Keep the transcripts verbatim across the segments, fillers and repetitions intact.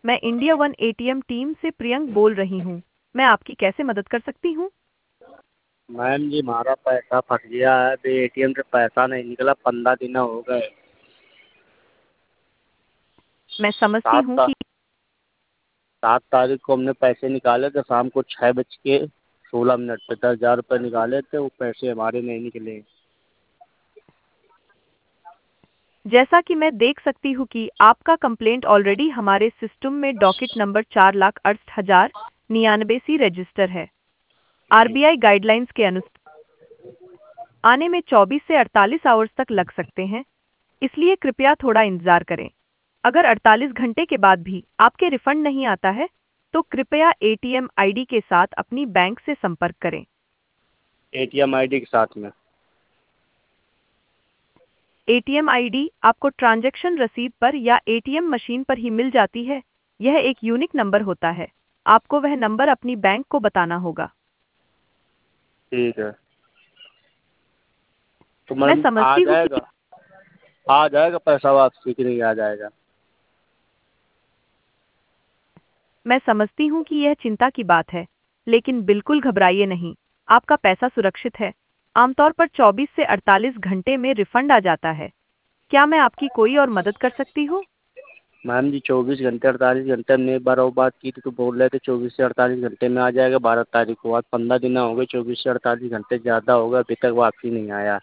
मैं India one ATM team से प्रियंक बोल रही हूँ। मैं आपकी कैसे मदद कर सकती हूँ? मैम जी हमारा पैसा फंस गया है, अभी ए टी एम से पैसा नहीं निकला, पंद्रह दिन हो गए। मैं समझती सात हूँ ता, कि सात तारीख को हमने पैसे निकाले थे, शाम को छः बज के सोलह मिनट पे दस हज़ार रुपये निकाले थे, वो पैसे हमारे नहीं निकले। जैसा कि मैं देख सकती हूँ कि आपका कंप्लेंट ऑलरेडी हमारे सिस्टम में डॉकेट नंबर चार लाख अड़सठ हजार निन्यानवे सी रजिस्टर है। जी। आरबीआई गाइडलाइंस के अनुसार आने में चौबीस से अड़तालीस आवर्स तक लग सकते हैं, इसलिए कृपया थोड़ा इंतजार करें। अगर अड़तालीस घंटे के बाद भी आपके रिफंड नहीं आता है, तो कृपया एटीएम आईडी के साथ अपनी बैंक से संपर्क करें। A T M I D के साथ में। एटीएम आईडी आपको ट्रांजैक्शन रसीद पर या एटीएम मशीन पर ही मिल जाती है। यह एक यूनिक नंबर होता है। आपको वह नंबर अपनी बैंक को बताना होगा। ठीक है। तो मैं मैम आ समझती हूँ कि जाएगा, आ जाएगा पैसा वापसी कि नहीं आ जाएगा? मैं समझती हूँ कि यह चिंता की बात है, लेकिन बिल्कुल घबराइए नहीं। आपका पैसा सुरक्षित है। आमतौर पर चौबीस से अड़तालीस घंटे में रिफंड आ जाता है। क्या मैं आपकी कोई और मदद कर सकती हूँ? मैम जी चौबीस घंटे अड़तालीस घंटे हमने एक बार और बात की थी तो बोल रहे थे चौबीस से अड़तालीस घंटे में आ जाएगा, बारह तारीख को। आज पंद्रह दिन हो गए, चौबीस से अड़तालीस घंटे ज़्यादा हो गए, अभी तक वापसी नहीं आया।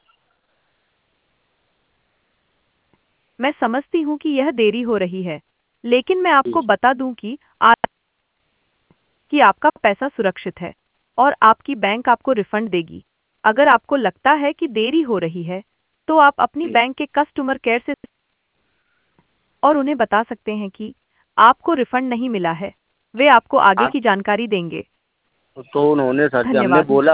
मैं समझती हूँ कि यह देरी हो रही है, लेकिन मैं आपको जी। बता दूं कि आज कि आपका पैसा सुरक्षित है और आपकी बैंक आपको रिफंड देगी। अगर आपको लगता है कि देरी हो रही है, तो आप अपनी जी। बैंक के कस्टमर केयर से और उन्हें बता सकते हैं कि आपको रिफंड नहीं मिला है। वे आपको आगे हाँ, की जानकारी देंगे। तो उन्होंने सर हमने धन्यवाद। बोला